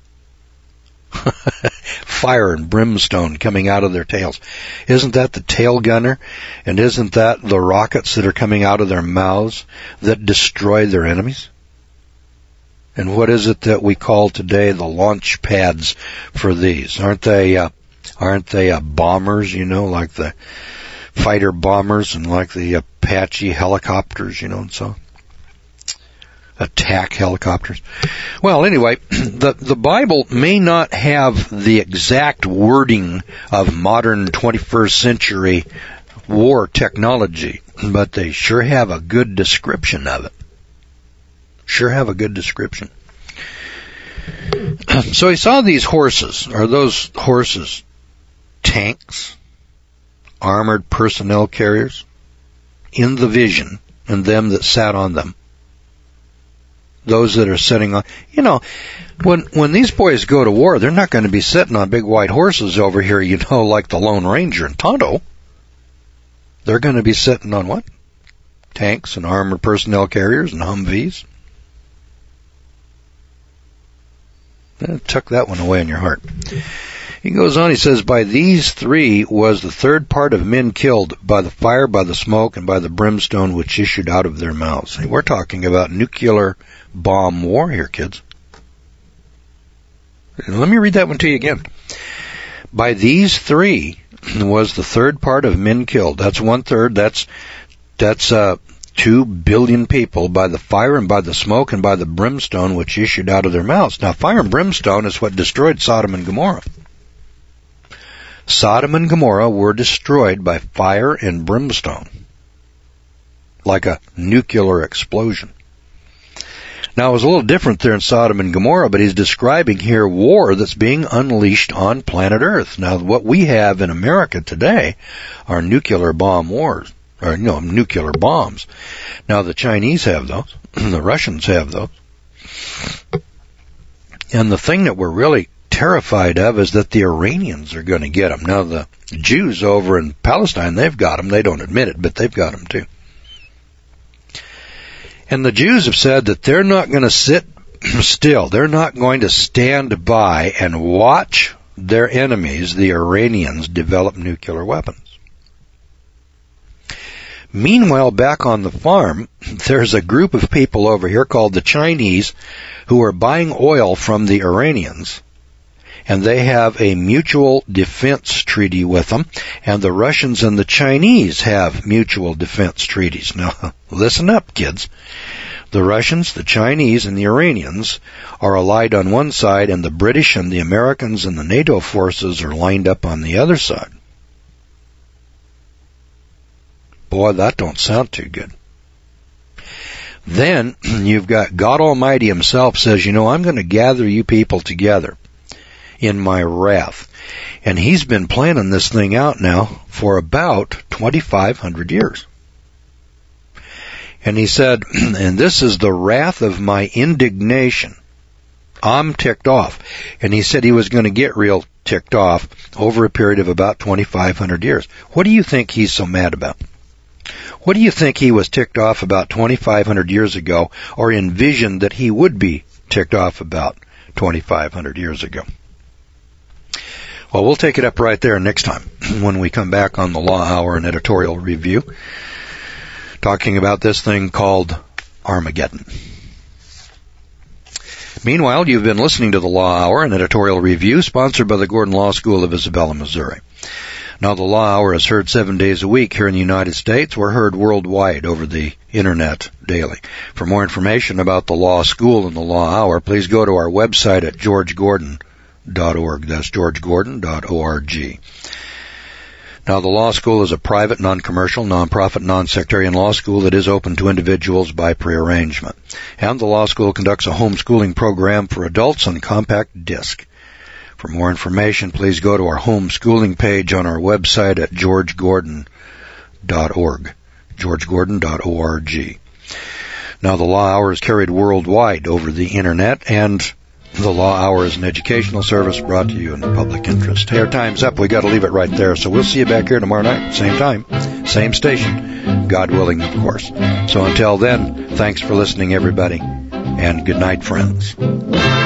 Fire and brimstone coming out of their tails. Isn't that the tail gunner? And isn't that the rockets that are coming out of their mouths that destroy their enemies? And what is it that we call today the launch pads for these? Aren't they, uh, aren't they uh, bombers, you know, like the fighter bombers and like the Apache helicopters, you know, and so attack helicopters. Well, anyway, the the Bible may not have the exact wording of modern twenty-first century war technology, but they sure have a good description of it. Sure have a good description. So he saw these horses. Are those horses tanks, armored personnel carriers? In the vision, and them that sat on them. Those that are sitting on, you know, when when these boys go to war, they're not going to be sitting on big white horses over here, you know, like the Lone Ranger and Tonto. They're going to be sitting on what? Tanks and armored personnel carriers and Humvees. Eh, tuck that one away in your heart. He goes on, he says, by these three was the third part of men killed by the fire, by the smoke, and by the brimstone which issued out of their mouths. We're talking about nuclear bomb war here, kids. Let me read that one to you again. By these three was the third part of men killed. That's one third. That's, that's, uh, two billion people by the fire and by the smoke and by the brimstone which issued out of their mouths. Now, fire and brimstone is what destroyed Sodom and Gomorrah. Sodom and Gomorrah were destroyed by fire and brimstone, like a nuclear explosion. Now, it was a little different there in Sodom and Gomorrah, but he's describing here war that's being unleashed on planet Earth. Now, what we have in America today are nuclear bomb wars, or, you know, nuclear bombs. Now, the Chinese have those. The Russians have those. And the thing that we're really terrified of is that the Iranians are going to get them. Now, the Jews over in Palestine, they've got them. They don't admit it, but they've got them too. And the Jews have said that they're not going to sit still. They're not going to stand by and watch their enemies, the Iranians, develop nuclear weapons. Meanwhile, back on the farm, there's a group of people over here called the Chinese who are buying oil from the Iranians. And they have a mutual defense treaty with them, and the Russians and the Chinese have mutual defense treaties. Now, listen up, kids. The Russians, the Chinese, and the Iranians are allied on one side, and the British and the Americans and the NATO forces are lined up on the other side. Boy, that don't sound too good. Then, you've got God Almighty himself says, you know, I'm going to gather you people together in my wrath. And he's been planning this thing out now for about twenty-five hundred years. And he said, and this is the wrath of my indignation. I'm ticked off. And he said he was going to get real ticked off over a period of about twenty-five hundred years. What do you think he's so mad about? What do you think he was ticked off about twenty-five hundred years ago, or envisioned that he would be ticked off about twenty-five hundred years ago? Well, we'll take it up right there next time when we come back on the Law Hour and Editorial Review, talking about this thing called Armageddon. Meanwhile, you've been listening to the Law Hour and Editorial Review, sponsored by the Gordon Law School of Isabella, Missouri. Now, the Law Hour is heard seven days a week here in the United States. We're heard worldwide over the Internet daily. For more information about the Law School and the Law Hour, please go to our website at george gordon dot org. That's george gordon dot org. Now, the Law School is a private, non-commercial, non-profit, non-sectarian law school that is open to individuals by prearrangement. And the Law School conducts a homeschooling program for adults on compact disc. For more information, please go to our homeschooling page on our website at george gordon dot org. george gordon dot org. Now, the Law Hour is carried worldwide over the Internet, and the Law Hour is an educational service brought to you in the public interest. Hey, our time's up. We got to leave it right there. So we'll see you back here tomorrow night, same time, same station, God willing, of course. So until then, thanks for listening, everybody, and good night, friends.